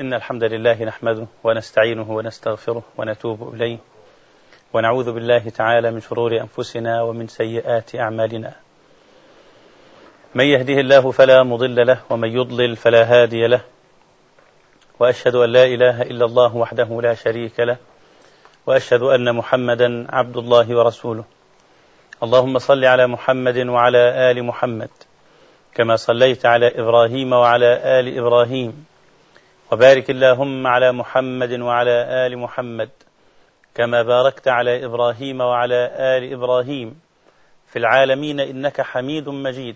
إن الحمد لله نحمده ونستعينه ونستغفره ونتوب إليه ونعوذ بالله تعالى من شرور أنفسنا ومن سيئات أعمالنا. من يهده الله فلا مضل له ومن يضلل فلا هادي له، وأشهد أن لا إله إلا الله وحده لا شريك له، وأشهد أن محمدا عبد الله ورسوله. اللهم صل على محمد وعلى آل محمد كما صليت على إبراهيم وعلى آل إبراهيم، وبارك اللهم على محمد وعلى آل محمد كما باركت على إبراهيم وعلى آل إبراهيم في العالمين إنك حميد مجيد.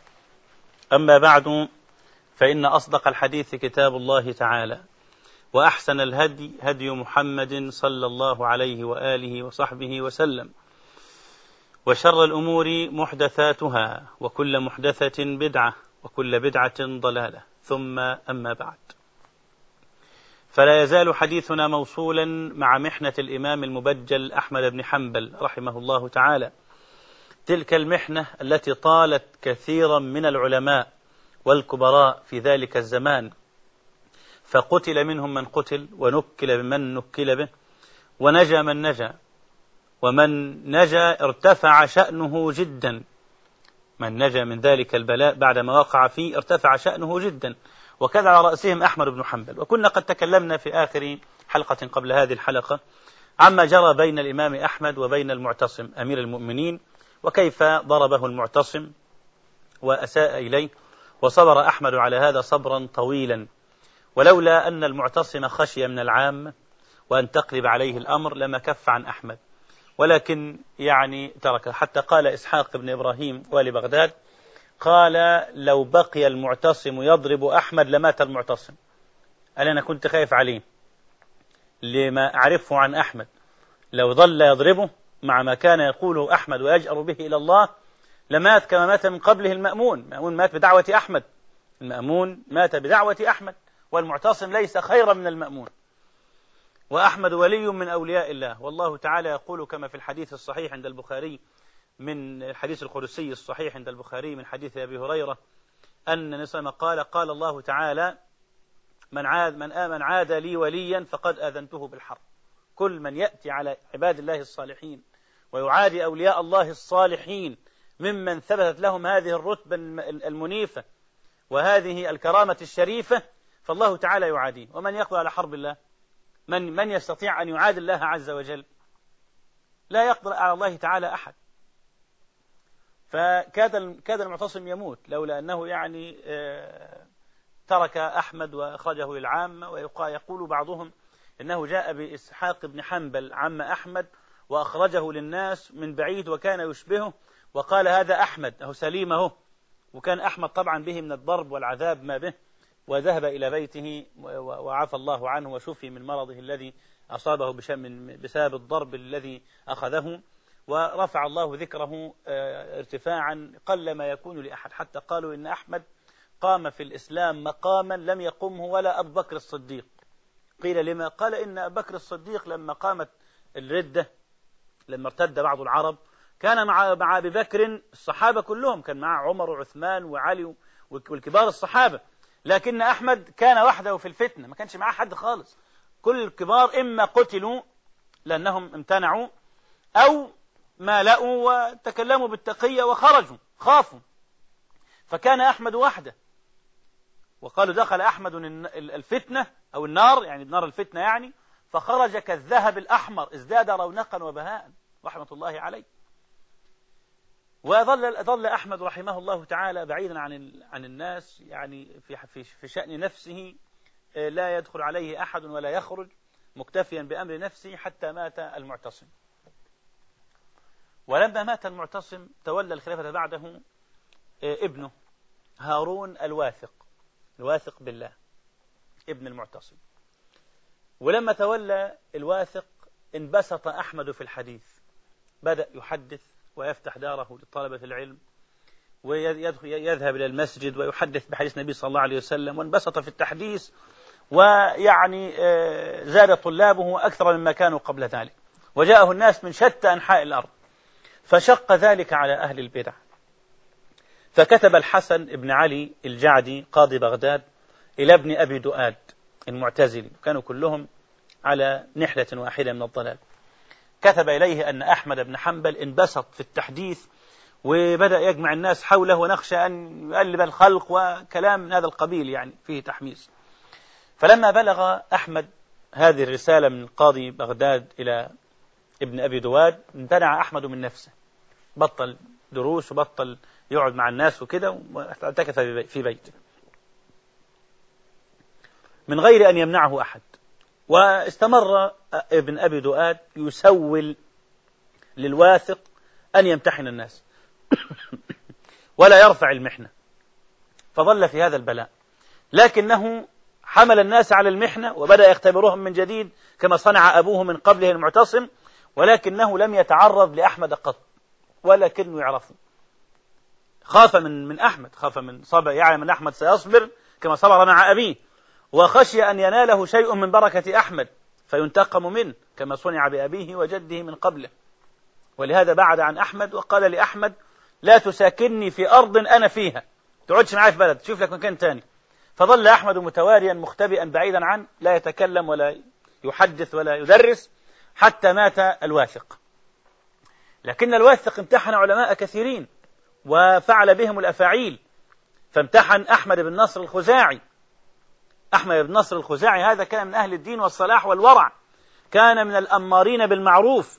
أما بعد، فإن أصدق الحديث كتاب الله تعالى، وأحسن الهدي هدي محمد صلى الله عليه وآله وصحبه وسلم، وشر الأمور محدثاتها، وكل محدثة بدعة، وكل بدعة ضلالة، ثم أما بعد. فلا يزال حديثنا موصولا مع محنة الإمام المبجل أحمد بن حنبل رحمه الله تعالى، تلك المحنة التي طالت كثيرا من العلماء والكبراء في ذلك الزمان، فقتل منهم من قتل، ونكل بمن نكل به، ونجا من نجا، ومن نجا ارتفع شأنه جدا. من نجا من ذلك البلاء بعدما وقع فيه ارتفع شأنه جدا، وكان على رأسهم أحمد بن حنبل. وكنا قد تكلمنا في آخر حلقة قبل هذه الحلقة عما جرى بين الإمام أحمد وبين المعتصم أمير المؤمنين، وكيف ضربه المعتصم وأساء إليه، وصبر أحمد على هذا صبرا طويلا، ولولا أن المعتصم خشي من العام وأن تقلب عليه الأمر لما كف عن أحمد، ولكن ترك. حتى قال إسحاق بن إبراهيم والي بغداد، قال: لو بقي المعتصم يضرب أحمد لمات المعتصم. قال: أنا كنت خايف عليه لما أعرفه عن أحمد، لو ظل يضربه مع ما كان يقوله أحمد ويجأر به إلى الله لمات كما مات من قبله المأمون. المأمون مات بدعوة أحمد، المأمون مات بدعوة أحمد، والمعتصم ليس خيرا من المأمون، وأحمد ولي من أولياء الله. والله تعالى يقول كما في الحديث الصحيح عند البخاري، من الحديث القدسي الصحيح عند البخاري من حديث أبي هريرة أن نسمى قال الله تعالى: من عاد لي وليا فقد آذنته بالحرب. كل من يأتي على عباد الله الصالحين ويعادي أولياء الله الصالحين ممن ثبتت لهم هذه الرتبة المنيفة وهذه الكرامة الشريفة، فالله تعالى يعاديه. ومن يقضي على حرب الله؟ من يستطيع أن يعادي الله عز وجل؟ لا يقدر على الله تعالى أحد. فكاد المعتصم يموت لولا أنه ترك أحمد وأخرجه للعامة. ويقول بعضهم إنه جاء بإسحاق بن حنبل عم أحمد وأخرجه للناس من بعيد وكان يشبهه، وقال: هذا أحمد أهو سليمه. وكان أحمد طبعا به من الضرب والعذاب ما به، وذهب إلى بيته وعفى الله عنه وشفي من مرضه الذي أصابه بسبب الضرب الذي أخذه، ورفع الله ذكره ارتفاعا قل ما يكون لأحد. حتى قالوا إن أحمد قام في الإسلام مقاما لم يقمه ولا أبو بكر الصديق. قيل: لما؟ قال: إن أبو بكر الصديق لما قامت الردة، لما ارتد بعض العرب، كان مع أبي بكر الصحابة كلهم، كان مع عمر وعثمان وعلي والكبار الصحابة، لكن أحمد كان وحده في الفتنة، ما كانش معاه حد خالص. كل الكبار إما قتلوا لأنهم امتنعوا، أو مالأوا وتكلموا بالتقية وخرجوا خافوا، فكان أحمد وحده. وقالوا: دخل أحمد الفتنة أو النار، نار الفتنة فخرج كالذهب الأحمر، ازداد رونقا وبهاء رحمة الله عليه. وظل أحمد رحمه الله تعالى بعيدا عن الناس، في شأن نفسه لا يدخل عليه أحد ولا يخرج، مكتفيا بأمر نفسه حتى مات المعتصم. ولما مات المعتصم تولى الخلافة بعده ابنه هارون الواثق بالله ابن المعتصم. ولما تولى الواثق انبسط أحمد في الحديث، بدأ يحدث ويفتح داره لطلبة العلم، ويذهب إلى المسجد ويحدث بحديث النبي صلى الله عليه وسلم، وانبسط في التحديث، زاد طلابه أكثر مما كانوا قبل ذلك، وجاءه الناس من شتى أنحاء الأرض، فشق ذلك على أهل البدع. فكتب الحسن بن علي الجعدي قاضي بغداد إلى ابن أبي دؤاد المعتزلي، كانوا كلهم على نحلة واحدة من الضلال. كتب إليه أن أحمد بن حنبل انبسط في التحديث وبدأ يجمع الناس حوله ونخشى أن يقلب الخلق وكلام من هذا القبيل يعني فيه تحميس. فلما بلغ أحمد هذه الرسالة من قاضي بغداد إلى ابن أبي دواد امتنع أحمد من نفسه، بطل دروس وبطل يقعد مع الناس وكده، واعتكف في بيته من غير أن يمنعه أحد. واستمر ابن أبي دواد يسول للواثق أن يمتحن الناس ولا يرفع المحنة، فظل في هذا البلاء، لكنه حمل الناس على المحنة وبدأ يختبرهم من جديد كما صنع أبوه من قبله المعتصم، ولكنه لم يتعرض لأحمد قط ولكنه يعرفه. خاف من أحمد، خاف من صبر، يعلم أن أحمد سيصبر كما صبر مع أبيه، وخشي أن يناله شيء من بركة أحمد فينتقم منه كما صنع بأبيه وجده من قبله. ولهذا بعد عن أحمد وقال لأحمد: لا تساكنني في أرض أنا فيها، تقعدش معي في بلد، شوف لك مكان تاني. فظل أحمد متواريا مختبئا بعيدا عنه، لا يتكلم ولا يحدث ولا يدرس حتى مات الواثق. لكن الواثق امتحن علماء كثيرين وفعل بهم الأفاعيل، فامتحن أحمد بن نصر الخزاعي. أحمد بن نصر الخزاعي هذا كان من أهل الدين والصلاح والورع، كان من الأمارين بالمعروف،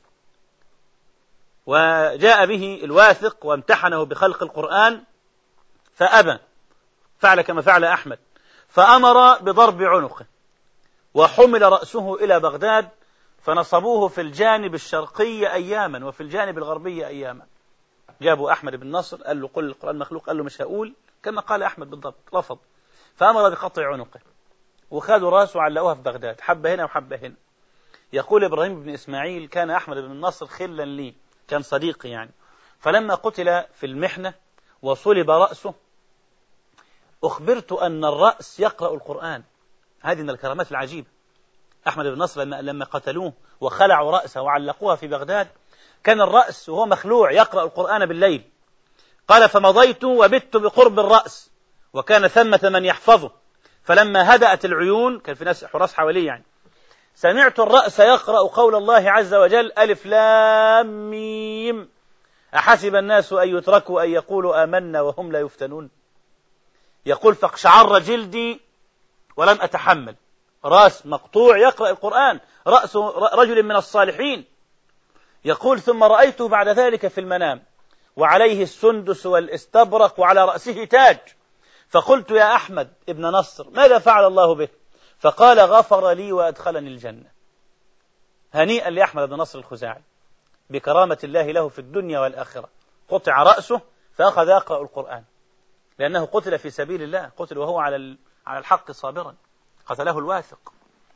وجاء به الواثق وامتحنه بخلق القرآن فأبى، فعل كما فعل أحمد، فأمر بضرب عنقه، وحمل رأسه إلى بغداد، فنصبوه في الجانب الشرقي أياما وفي الجانب الغربي أياما. جابوا أحمد بن نصر، قال له: قل القرآن مخلوق، قال له: مش هقول، كما قال أحمد بالضبط، رفض، فأمر بقطع عنقه، وخذوا رأسه علقوها في بغداد، حبة هنا وحبة هنا. يقول إبراهيم بن إسماعيل: كان أحمد بن نصر خلا لي، كان صديقي يعني، فلما قتل في المحنة وصلب رأسه أخبرت أن الرأس يقرأ القرآن. هذه من الكرامات العجيبة. أحمد بن نصر لما قتلوه وخلعوا رأسه وعلقوها في بغداد، كان الرأس وهو مخلوع يقرأ القرآن بالليل. قال: فمضيت وبت بقرب الرأس، وكان ثمة من يحفظه، فلما هدأت العيون، كان في ناس حراس حواليه يعني، سمعت الرأس يقرأ قول الله عز وجل: ألف لام ميم، أحسب الناس أن يتركوا أن يقولوا آمنا وهم لا يفتنون. يقول: فاقشعر جلدي ولم أتحمل، رأس مقطوع يقرأ القرآن، رأس رجل من الصالحين. يقول: ثم رأيته بعد ذلك في المنام وعليه السندس والاستبرق وعلى رأسه تاج، فقلت: يا أحمد ابن نصر، ماذا فعل الله به؟ فقال: غفر لي وأدخلني الجنة. هنيئا لأحمد بن نصر الخزاعي بكرامة الله له في الدنيا والآخرة، قطع رأسه فأخذ يقرأ القرآن، لأنه قتل في سبيل الله، قتل وهو على الحق صابرا، قتله الواثق.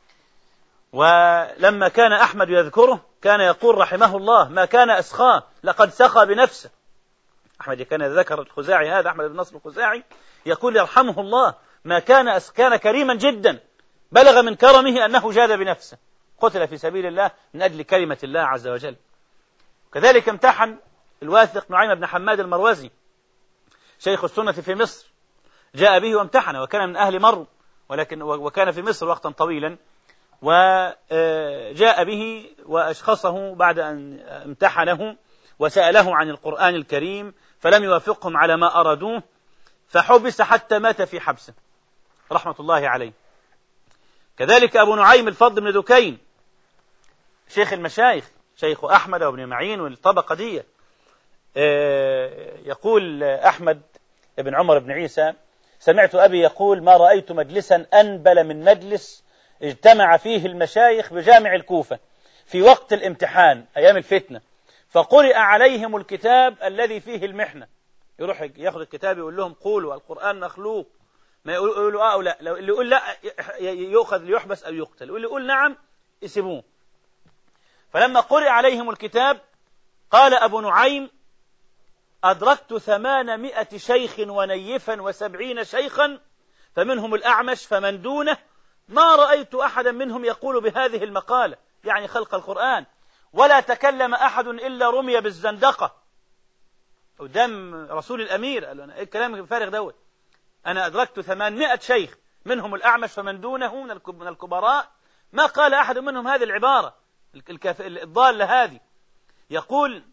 ولما كان أحمد يذكره كان يقول رحمه الله: ما كان أسخاه، لقد سخى بنفسه. أحمد كان ذكر الخزاعي هذا، أحمد بن نصر الخزاعي، يقول يرحمه الله: ما كان كريما جدا، بلغ من كرمه أنه جاد بنفسه، قتل في سبيل الله من أجل كلمة الله عز وجل. كذلك امتحن الواثق نعيم بن حماد المروزي شيخ السنة في مصر، جاء به وامتحنه، وكان من أهل مرو، وكان في مصر وقتا طويلا، وجاء به وأشخصه بعد أن امتحنه وسأله عن القرآن الكريم، فلم يوافقهم على ما أرادوه، فحبس حتى مات في حبسه رحمة الله عليه. كذلك أبو نعيم الفضل بن دكين شيخ المشايخ، شيخ أحمد وابن معين والطبقة دي، يقول أحمد بن عمر بن عيسى: سمعت أبي يقول: ما رأيت مجلسا أنبل من مجلس اجتمع فيه المشايخ بجامع الكوفة في وقت الامتحان أيام الفتنة، فقرئ عليهم الكتاب الذي فيه المحنة. يروح ياخذ الكتاب يقول لهم: قولوا القرآن مخلوق، ما يقولوا أو لا، لو اللي يقول لا يؤخذ ليحبس أو يقتل، واللي يقول نعم يسيبوه. فلما قرئ عليهم الكتاب قال أبو نعيم: أدركت 800 شيخ ونيفا و70 شيخا، فمنهم الأعمش فمن دونه، ما رأيت أحدا منهم يقول بهذه المقالة، يعني خلق القرآن، ولا تكلم أحد إلا رمي بالزندقة قدام رسول الأمير. قال له: أنا الكلام الفارغ دوت، أنا أدركت 800 شيخ منهم الأعمش فمن دونه من الكبراء، ما قال أحد منهم هذه العبارة الضالة هذه. يقول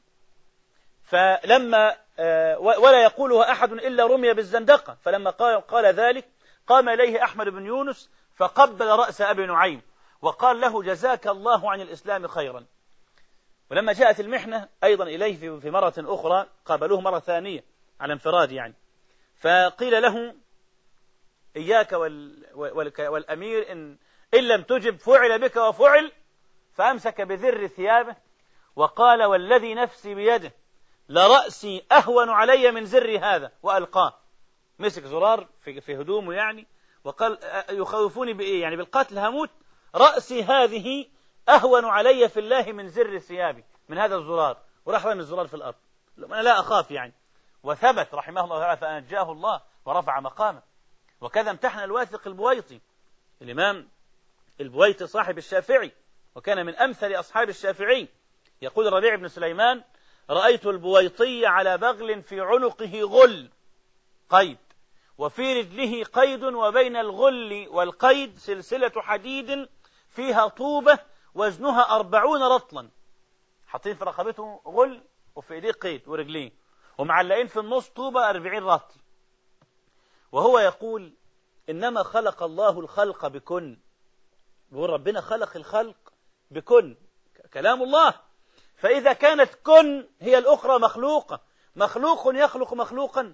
فلما ولا يقولها أحد إلا رمي بالزندقة، فلما قال ذلك قام إليه أحمد بن يونس فقبل رأس أبي نعيم وقال له جزاك الله عن الإسلام خيرا. ولما جاءت المحنة أيضا إليه في مرة أخرى قابلوه مرة ثانية على انفراد يعني، فقيل له إياك والأمير إن لم تجب فعل بك وفعل، فأمسك بذر ثيابه وقال والذي نفسي بيده لرأسي أهون علي من زر هذا، وألقاه. مسك زرار في هدومه يعني، وقال يخوفوني بإيه؟ يعني بالقتل هموت، رأسي هذه أهون علي في الله من زر ثيابي، من هذا الزرار، وراح رمي الزرار في الأرض. أنا لا أخاف يعني. وثبت رحمه الله تعالى فأنجاه الله ورفع مقامه. وكذا امتحن الواثق البويطي، الإمام البويطي صاحب الشافعي وكان من أمثل أصحاب الشافعي. يقول الربيع بن سليمان رأيت البويطي على بغل في عنقه غل قيد، وفي رجله قيد، وبين الغل والقيد سلسلة حديد فيها طوبة وزنها 40 رطلا. حاطين في رقبته غل وفي ايديه قيد ورجليه، ومعلقين في النص طوبة 40 رطل. وهو يقول إنما خلق الله الخلق بكن. بيقول ربنا خلق الخلق بكن، كلام الله. فإذا كانت كن هي الأخرى مخلوقة، مخلوق يخلق مخلوقا.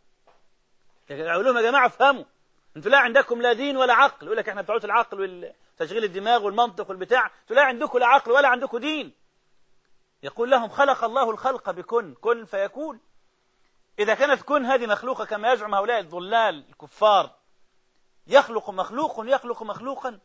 أقول لهم يا جماعة افهموا، انتوا لا عندكم لا دين ولا عقل. يقول لك احنا بتوع العقل وتشغيل الدماغ والمنطق والبتاع، انتوا لا عندكم لا عقل ولا عندكم دين. يقول لهم خلق الله الخلق بكن، كن فيكون. إذا كانت كن هذه مخلوقة كما يزعم هؤلاء الضلال الكفار، يخلق مخلوق يخلق مخلوقا.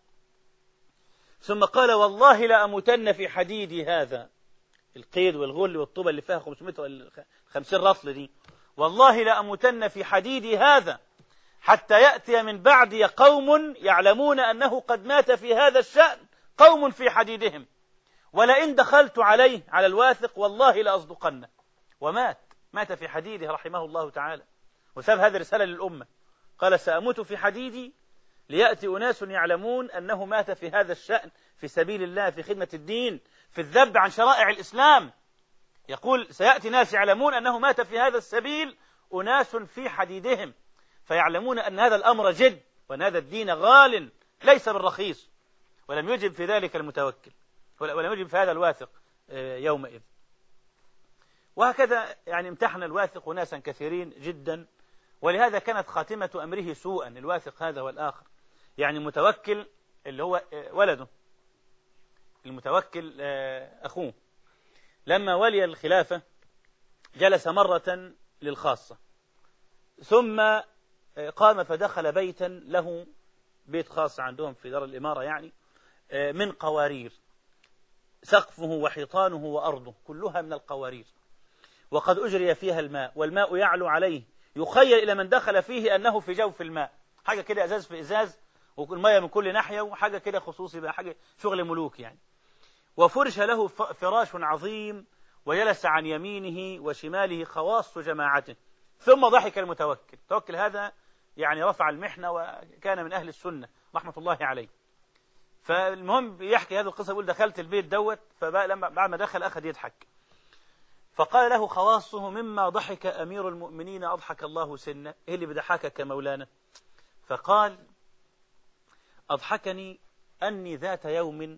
ثم قال والله لأموتن في حديدي هذا، القيد والغل والطوبة اللي فيها 550 رطل دي، والله لأموتن في حديدي هذا حتى يأتي من بعدي قوم يعلمون أنه قد مات في هذا الشأن قوم في حديدهم، ولئن دخلت عليه على الواثق والله لأصدقنه. مات في حديده رحمه الله تعالى، وساب هذه الرسالة للأمة. قال سأموت في حديدي ليأتي أناس يعلمون أنه مات في هذا الشأن في سبيل الله، في خدمة الدين، في الذب عن شرائع الإسلام. يقول سيأتي ناس يعلمون أنه مات في هذا السبيل أناس في حديدهم، فيعلمون أن هذا الأمر جد، وأن هذا الدين غال ليس بالرخيص. ولم يجب في ذلك المتوكل، ولم يجب في هذا الواثق يومئذ. وهكذا يعني امتحن الواثق ناسا كثيرين جدا، ولهذا كانت خاتمة أمره سوءا، الواثق هذا والآخر. يعني المتوكل اللي هو ولده، المتوكل أخوه، لما ولي الخلافة جلس مرة للخاصة، ثم قام فدخل بيتا له، بيت خاص عندهم في دار الإمارة يعني، من قوارير، سقفه وحيطانه وأرضه كلها من القوارير، وقد أجري فيها الماء، والماء يعلو عليه، يخيل إلى من دخل فيه أنه في جوف الماء، حاجة كده إزاز في إزاز، والماء من كل ناحية، وحاجة كده خصوصي بقى، حاجة شغل ملوك يعني. وفرش له فراش عظيم، وجلس عن يمينه وشماله خواص جماعته. ثم ضحك المتوكل. التوكل هذا يعني رفع المحنة وكان من أهل السنة رحمة الله عليه. فالمهم يحكي هذه القصة، يقول دخلت البيت دوت، فلما بعد ما دخل أخذ يضحك، فقال له خواصه مما ضحك أمير المؤمنين أضحك الله سنة، إيه اللي بضحكك يا مولانا؟ فقال أضحكني أني ذات يوم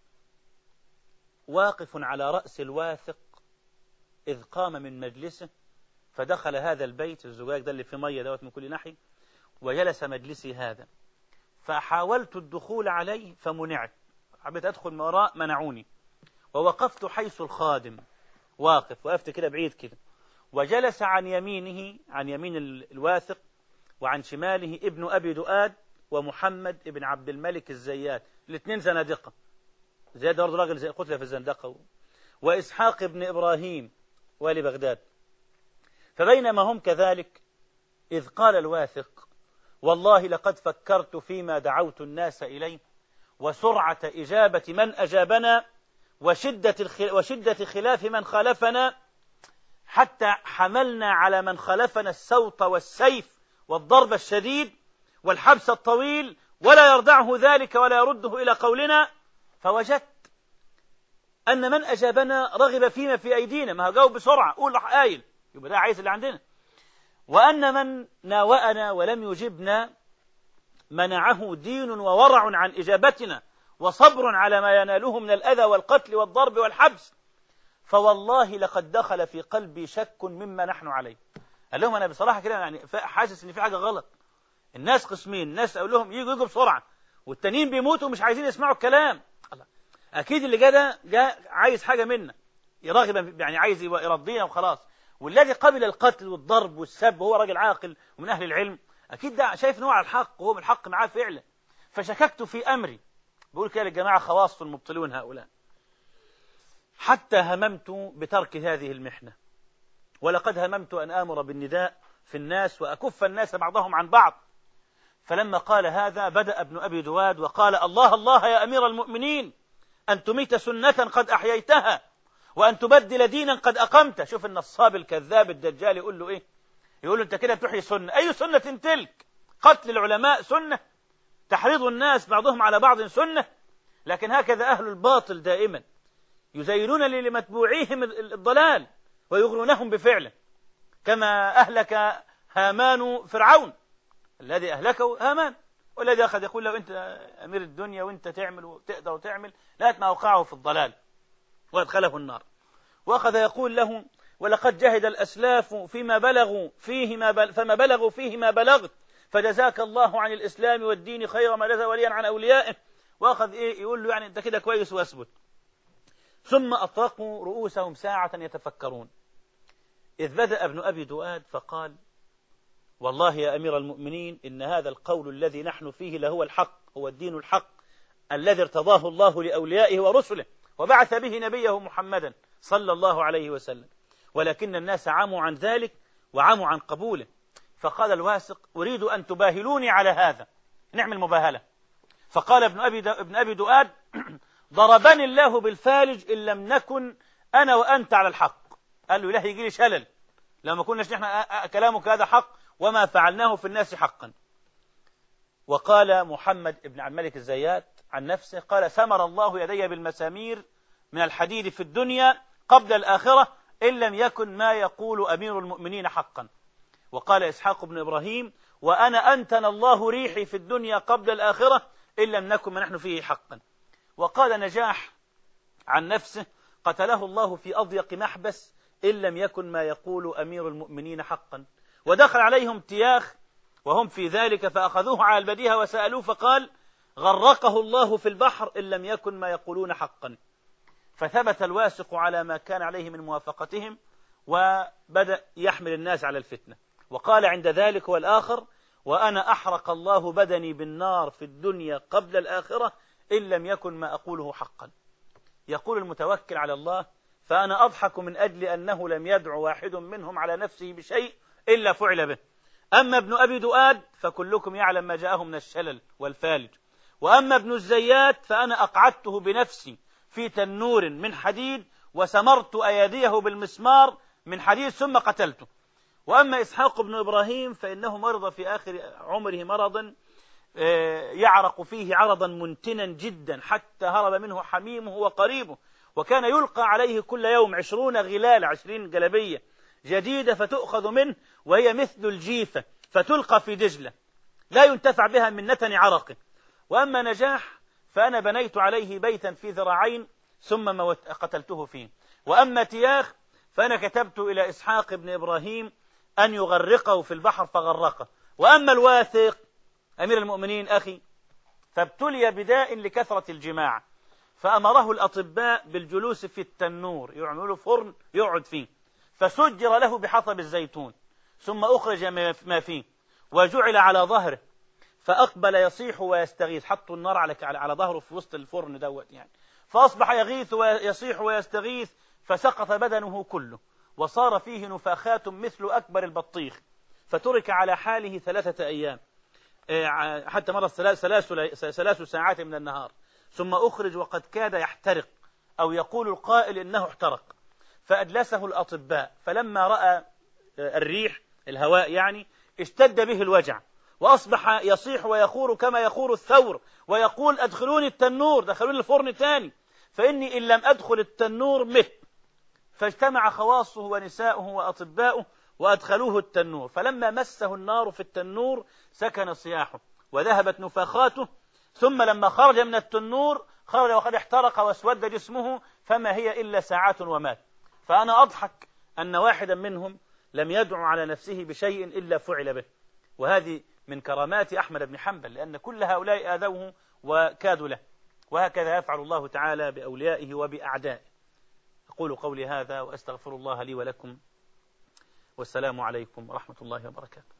واقف على رأس الواثق إذ قام من مجلسه، فدخل هذا البيت الزجاج ده اللي فيه مية دوت من كل ناحية، وجلس مجلسي هذا، فحاولت الدخول عليه فمنعت، حبيت أدخل من وراء منعوني، ووقفت حيث الخادم واقف، وقفت كده بعيد كده، وجلس عن يمينه، عن يمين الواثق، وعن شماله ابن أبي دؤاد ومحمد ابن عبد الملك الزيات، الاثنين زنادقة، زياد برضه راجل زي قتل في الزندقة، وإسحاق ابن إبراهيم والي بغداد. فبينما هم كذلك إذ قال الواثق والله لقد فكرت فيما دعوت الناس إليه، وسرعة إجابة من أجابنا، وشدة خلاف من خالفنا، حتى حملنا على من خالفنا السوط والسيف والضرب الشديد، والحبس الطويل ولا يردعه ذلك ولا يرده إلى قولنا، فوجدت أن من أجابنا رغب فيما في أيدينا، ما جاوب بسرعة قول راح قايل يبقى ده عايز اللي عندنا، وأن من ناوأنا ولم يجبنا منعه دين وورع عن إجابتنا وصبر على ما يناله من الأذى والقتل والضرب والحبس، فوالله لقد دخل في قلبي شك مما نحن عليه. قال لهم أنا بصراحة كده يعني حاسس إن في حاجة غلط. الناس قسمين، الناس أقول لهم يجوا بسرعة والتانيين بيموتوا مش عايزين يسمعوا الكلام. الله، أكيد اللي جاء عايز حاجة منا يراغب، يعني عايز يرضينا وخلاص. والذي قبل القتل والضرب والسب وهو راجل عاقل ومن أهل العلم أكيد ده شايف نوع على الحق وهو من الحق معاه فعلا. فشككت في أمري، بقول كده للجماعة خواص المبطلون هؤلاء، حتى هممت بترك هذه المحنة، ولقد هممت أن آمر بالنداء في الناس وأكف الناس بعضهم عن بعض. فلما قال هذا بدأ ابن أبي دواد وقال الله الله يا أمير المؤمنين أن تميت سنة قد أحييتها وأن تبدل دينا قد أقمت. شوف النصاب الكذاب الدجال يقول له إيه؟ يقول له أنت كده بتحيي سنة. أي سنة تلك؟ قتل العلماء سنة، تحريض الناس بعضهم على بعض سنة. لكن هكذا أهل الباطل دائما يزينون لمتبوعيهم الضلال ويغرونهم بفعله، كما أهلك هامان فرعون، الذي أهلكه هامان، والذي أخذ يقول له أنت أمير الدنيا وأنت تعمل وتقدر وتعمل، لغاية ما أوقعه في الضلال وأدخله النار. وأخذ يقول له ولقد جهد الأسلاف فيما بلغوا فما بلغوا فيه ما بلغت فجزاك الله عن الإسلام والدين خير ما جزى وليا عن أوليائه. وأخذ يقول له يعني أنت كده كويس وأثبت. ثم أطرقوا رؤوسهم ساعة يتفكرون، إذ بدأ ابن أبي دواد فقال والله يا أمير المؤمنين إن هذا القول الذي نحن فيه لهو الحق، هو الدين الحق الذي ارتضاه الله لأوليائه ورسله وبعث به نبيه محمدا صلى الله عليه وسلم، ولكن الناس عموا عن ذلك وعموا عن قبوله. فقال الواثق أريد أن تباهلوني على هذا، نعمل مباهلة. فقال ابن أبي دواد ضربني الله بالفالج إن لم نكن أنا وأنت على الحق. قال له إلهي يجي لي شلل لما كناش نحن كلامك هذا حق وما فعلناه في الناس حقا. وقال محمد بن عبد الملك الزيات عن نفسه قال سمر الله يدي بالمسامير من الحديد في الدنيا قبل الآخرة إن لم يكن ما يقول أمير المؤمنين حقا. وقال إسحاق بن إبراهيم وأنا أنتن الله ريحي في الدنيا قبل الآخرة إن لم نكن ما نحن فيه حقا. وقال نجاح عن نفسه قتله الله في أضيق محبس إن لم يكن ما يقول أمير المؤمنين حقا. ودخل عليهم تياخ وهم في ذلك فأخذوه على البديهة وسألوه فقال غرقه الله في البحر إن لم يكن ما يقولون حقا. فثبت الواثق على ما كان عليه من موافقتهم وبدأ يحمل الناس على الفتنة. وقال عند ذلك والآخر وأنا أحرق الله بدني بالنار في الدنيا قبل الآخرة إن لم يكن ما أقوله حقا. يقول المتوكل على الله فأنا أضحك من أجل أنه لم يدع واحد منهم على نفسه بشيء إلا فعل به. أما ابن أبي دواد فكلكم يعلم ما جاءه من الشلل والفالج. وأما ابن الزيات فأنا أقعدته بنفسي في تنور من حديد وسمرت أيديه بالمسمار من حديد ثم قتلته. وأما إسحاق بن إبراهيم فإنه مرض في آخر عمره مرضا يعرق فيه عرضا منتنا جدا حتى هرب منه حميمه وقريبه، وكان يلقى عليه كل يوم 20 غلال 20 جلبية جديدة فتؤخذ منه وهي مثل الجيفة فتلقى في دجلة لا ينتفع بها من نتن عرقه. وأما نجاح فأنا بنيت عليه بيتا في ذراعين ثم قتلته فيه. وأما تياخ فأنا كتبت إلى إسحاق بن إبراهيم أن يغرقه في البحر فغرقه. وأما الواثق أمير المؤمنين أخي فابتلي بداء لكثرة الجماع فأمره الأطباء بالجلوس في التنور يعملوا فرن يقعد فيه فسجر له بحطب الزيتون ثم أخرج ما فيه وجعل على ظهره فأقبل يصيح ويستغيث. حطوا النار على ظهره في وسط الفرن دوت يعني فأصبح يغيث ويصيح ويستغيث فسقط بدنه كله وصار فيه نفاخات مثل أكبر البطيخ فترك على حاله 3 أيام حتى مرت 3 ساعات من النهار ثم أخرج وقد كاد يحترق أو يقول القائل إنه احترق. فأجلسه الأطباء فلما رأى الريح الهواء يعني اشتد به الوجع وأصبح يصيح ويخور كما يخور الثور، ويقول أدخلوني التنور، دخلوني الفرن تاني، فإني إن لم أدخل التنور مت. فاجتمع خواصه ونساؤه وأطباؤه وأدخلوه التنور، فلما مسه النار في التنور سكن صياحه وذهبت نفخاته، ثم لما خرج من التنور خرج وقد احترق واسود جسمه، فما هي إلا ساعات ومات. فأنا أضحك أن واحدا منهم لم يدعو على نفسه بشيء إلا فعل به. وهذه من كرامات أحمد بن حنبل، لأن كل هؤلاء آذوه وكادوا له، وهكذا يفعل الله تعالى بأوليائه وبأعدائه. أقول قولي هذا وأستغفر الله لي ولكم، والسلام عليكم ورحمة الله وبركاته.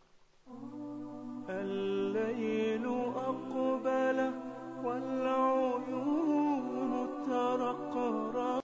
الليل أقبل والعيون ترقرق